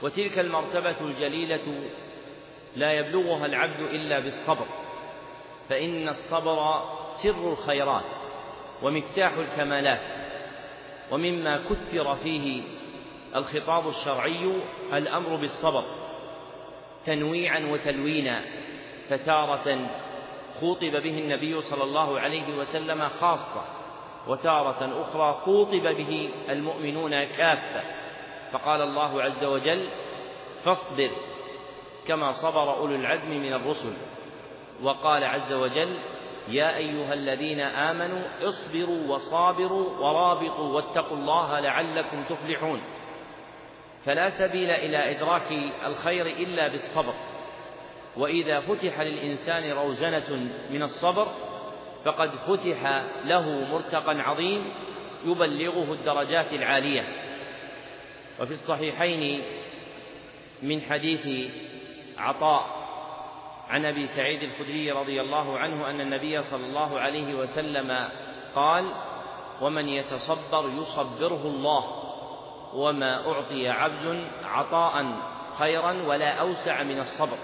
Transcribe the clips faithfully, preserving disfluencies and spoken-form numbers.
وتلك المرتبة الجليلة لا يبلغها العبد إلا بالصبر، فإن الصبر سر الخيرات ومفتاح الكمالات. ومما كثر فيه الخطاب الشرعي الأمر بالصبر تنويعا وتلوينا، فتارة خوطب به النبي صلى الله عليه وسلم خاصة، وتارة أخرى خوطب به المؤمنون كافة، فقال الله عز وجل: فاصبر كما صبر أولو العزم من الرسل. وقال عز وجل: يا أيها الذين آمنوا اصبروا وصابروا ورابطوا واتقوا الله لعلكم تفلحون. فلا سبيل إلى إدراك الخير إلا بالصبر، وإذا فتح للإنسان روزنة من الصبر فقد فتح له مرتقى عظيم يبلغه الدرجات العالية. وفي الصحيحين من حديث عطاء عن أبي سعيد الخدري رضي الله عنه أن النبي صلى الله عليه وسلم قال: ومن يتصبر يصبره الله، وما أعطي عبد عطاء خيرا ولا أوسع من الصبر.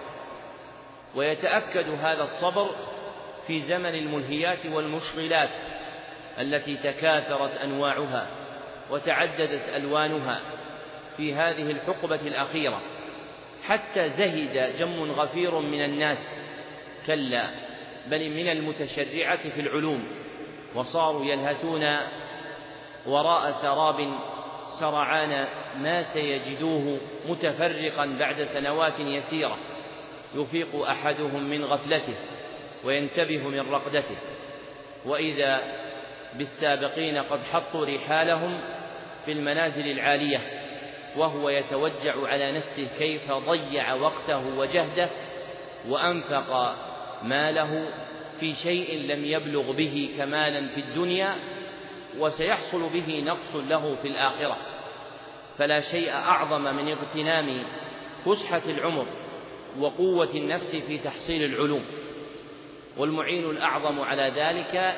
ويتأكد هذا الصبر في زمن الملهيات والمشغلات التي تكاثرت أنواعها وتعددت ألوانها في هذه الحقبة الأخيرة، حتى زهد جم غفير من الناس، كلا بل من المتشرعة في العلوم، وصاروا يلهثون وراء سراب سرعان ما سيجدوه متفرقا بعد سنوات يسيرة، يفيق أحدهم من غفلته وينتبه من رقدته، وإذا بالسابقين قد حطوا رحالهم في المنازل العالية، وهو يتوجع على نفسه كيف ضيع وقته وجهده وأنفق ماله في شيء لم يبلغ به كمالا في الدنيا وسيحصل به نقص له في الآخرة. فلا شيء أعظم من اغتنام فسحة العمر وقوة النفس في تحصيل العلوم، والمعين الأعظم على ذلك.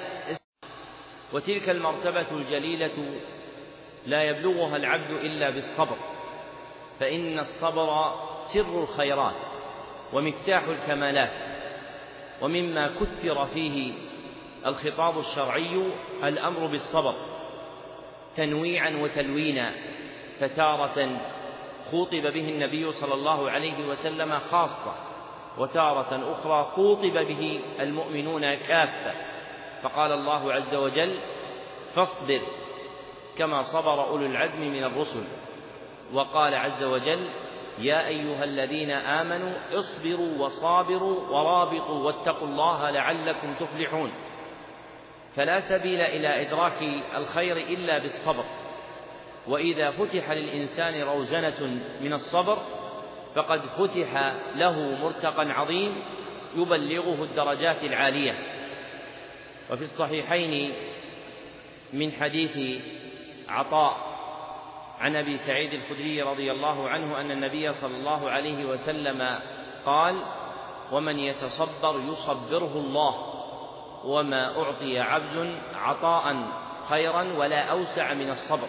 وتلك المرتبة الجليلة لا يبلغها العبد إلا بالصبر، فإن الصبر سر الخيرات ومفتاح الكمالات. ومما كثر فيه الخطاب الشرعي الأمر بالصبر تنويعا وتلوينا، فتارة خوطب به النبي صلى الله عليه وسلم خاصة، وتارة أخرى خوطب به المؤمنون كافة، فقال الله عز وجل: فاصبر كما صبر أولو العزم من الرسل. وقال عز وجل: يا أيها الذين آمنوا اصبروا وصابروا ورابطوا واتقوا الله لعلكم تفلحون. فلا سبيل إلى إدراك الخير إلا بالصبر، وإذا فتح للإنسان روزنة من الصبر فقد فتح له مرتقى عظيم يبلغه الدرجات العالية. وفي الصحيحين من حديث عطاء عن أبي سعيد الخدري رضي الله عنه أن النبي صلى الله عليه وسلم قال: ومن يتصبر يصبره الله، وما أعطي عبد عطاء خيرا ولا أوسع من الصبر.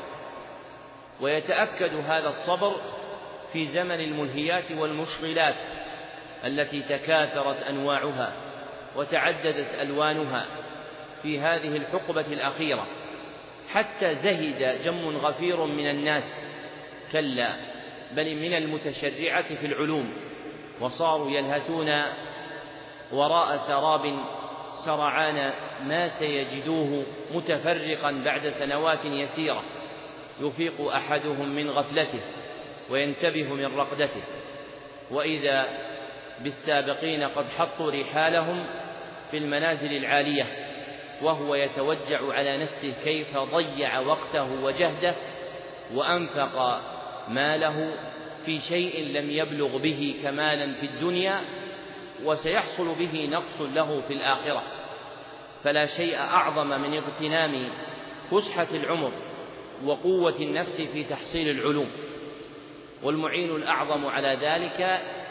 ويتأكد هذا الصبر في زمن الملهيات والمشغلات التي تكاثرت أنواعها وتعددت ألوانها في هذه الحقبة الأخيرة، حتى زهد جم غفير من الناس، كلا بل من المتشرعة في العلوم، وصاروا يلهثون وراء سراب سرعان ما سيجدوه متفرقا بعد سنوات يسيرة، يفيق أحدهم من غفلته وينتبه من رقدته، وإذا بالسابقين قد حطوا رحالهم في المنازل العالية، وهو يتوجع على نفسه كيف ضيع وقته وجهده وأنفق ماله في شيء لم يبلغ به كمالا في الدنيا وسيحصل به نقص له في الآخرة. فلا شيء أعظم من اغتنام فسحة العمر وقوة النفس في تحصيل العلوم، والمعين الأعظم على ذلك